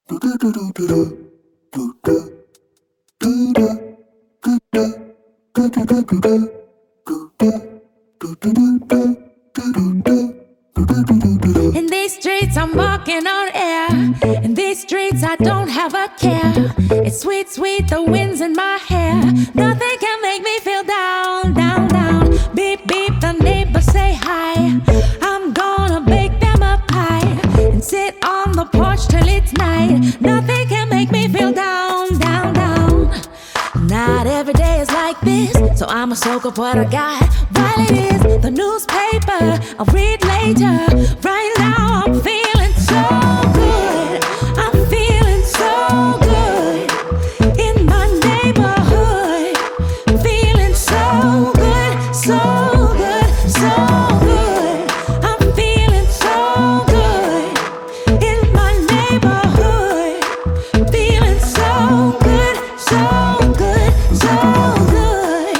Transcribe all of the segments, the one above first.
In these streets I'm walking on air. In these streets I don't have a care. It's sweet, sweet, the wind's in my hair. Nothing can make me feel down, down, down. Beep, beep, the neighbors say hi. I'm gonna bake them a pie and sit on the porch till it's night. Nothing can make me feel down, down, down. Not every day is like this, so I'ma soak up what I got while it is. The newspaper, I'll read later. Right now I'm feeling so good. I'm feeling so good in my neighborhood. Feeling so good, so good, so good. I'm feeling so good in my neighborhood. Feeling so good, so good, so good.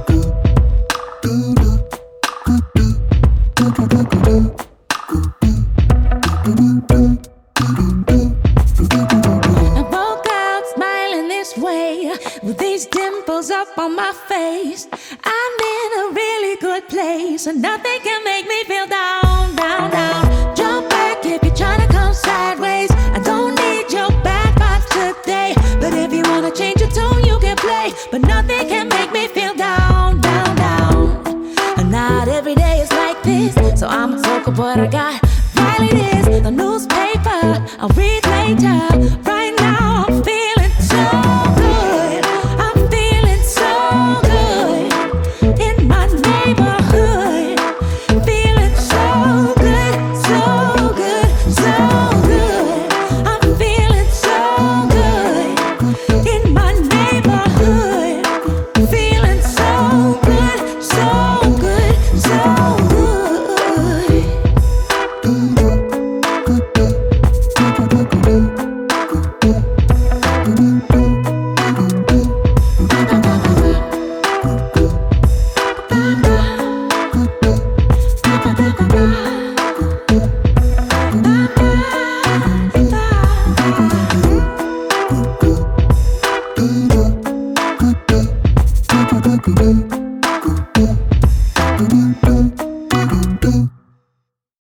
I woke out smiling this way with these dimples up on my face. I'm in a really good place and nothing can make me feel down, down, down. Jump back if you're trying to come sideways. I don't need your bad vibes today, but if you wanna change your tune you can play. But nothing can make me feel down, down, down. And not every day is like this, so I'ma soak up what I got while it is. The newspaper, I'll read later.